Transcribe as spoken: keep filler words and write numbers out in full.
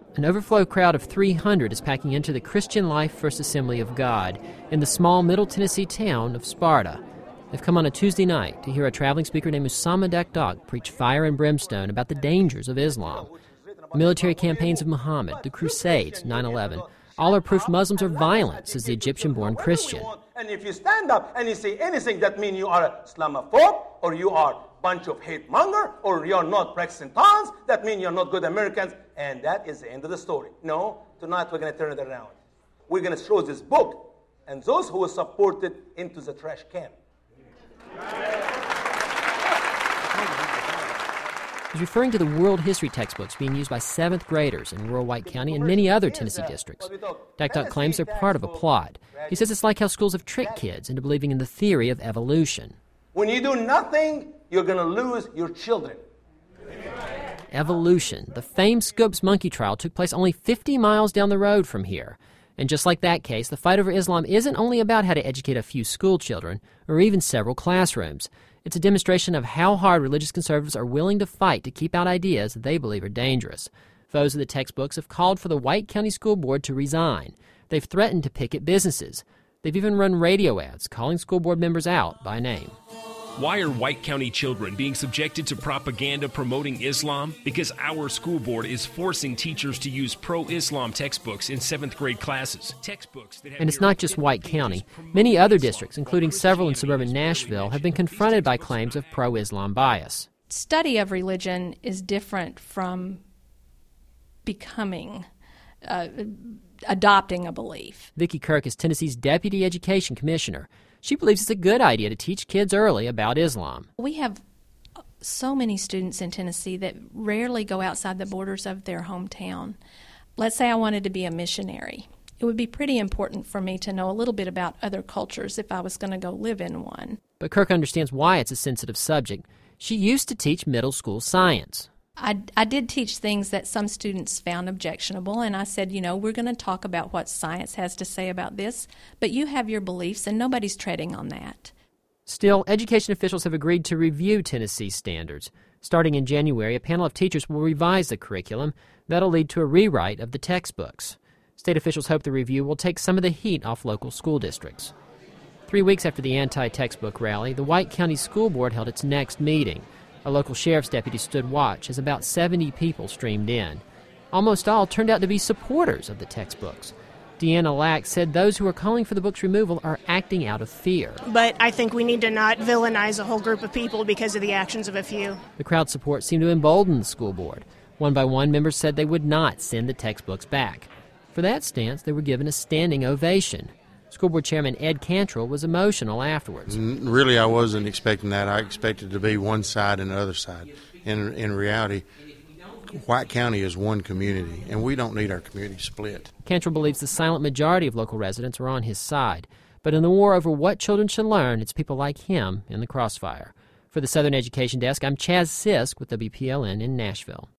An overflow crowd of three hundred is packing into the Christian Life First Assembly of God in the small Middle Tennessee town of Sparta. They've come on a Tuesday night to hear a traveling speaker named Usama Dakdak preach fire and brimstone about the dangers of Islam. The military campaigns of Muhammad, the Crusades, nine eleven, all are proof Muslims are violent, says the Egyptian-born Christian. And if you stand up and you say anything, that means you are a Islamophobe, or you are a bunch of hate monger, or you're not practicing tongues, that means you're not good Americans, and that is the end of the story. No, tonight we're going to turn it around. We're going to throw this book and those who will support it into the trash can. He's referring to the world history textbooks being used by seventh graders in rural White County and many other Tennessee districts. Dakdak claims they're part of a plot. He says it's like how schools have tricked kids into believing in the theory of evolution. When you do nothing, you're going to lose your children. Evolution. The famed Scopes monkey trial took place only fifty miles down the road from here. And just like that case, the fight over Islam isn't only about how to educate a few school children or even several classrooms. It's a demonstration of how hard religious conservatives are willing to fight to keep out ideas they believe are dangerous. Foes of the textbooks have called for the White County School Board to resign. They've threatened to picket businesses. They've even run radio ads calling school board members out by name. Why are White County children being subjected to propaganda promoting Islam? Because our school board is forcing teachers to use pro-Islam textbooks in seventh grade classes. Textbooks that have and it's not just White County. Many other districts, including several in suburban Nashville, have been confronted by claims of pro-Islam bias. Study of religion is different from becoming, uh, adopting a belief. Vicki Kirk is Tennessee's Deputy Education Commissioner. She believes it's a good idea to teach kids early about Islam. We have so many students in Tennessee that rarely go outside the borders of their hometown. Let's say I wanted to be a missionary. It would be pretty important for me to know a little bit about other cultures if I was going to go live in one. But Kirk understands why it's a sensitive subject. She used to teach middle school science. I, I did teach things that some students found objectionable, and I said, you know, we're going to talk about what science has to say about this, but you have your beliefs, and nobody's treading on that. Still, education officials have agreed to review Tennessee's standards. Starting in January, a panel of teachers will revise the curriculum. That'll lead to a rewrite of the textbooks. State officials hope the review will take some of the heat off local school districts. Three weeks after the anti-textbook rally, the White County School Board held its next meeting. A local sheriff's deputy stood watch as about seventy people streamed in. Almost all turned out to be supporters of the textbooks. Deanna Lack said those who are calling for the book's removal are acting out of fear. But I think we need to not villainize a whole group of people because of the actions of a few. The crowd support seemed to embolden the school board. One by one, members said they would not send the textbooks back. For that stance, they were given a standing ovation. School Board Chairman Ed Cantrell was emotional afterwards. Really, I wasn't expecting that. I expected to be one side and the other side. In, in reality, White County is one community, and we don't need our community split. Cantrell believes the silent majority of local residents are on his side. But in the war over what children should learn, it's people like him in the crossfire. For the Southern Education Desk, I'm Chaz Sisk with W P L N in Nashville.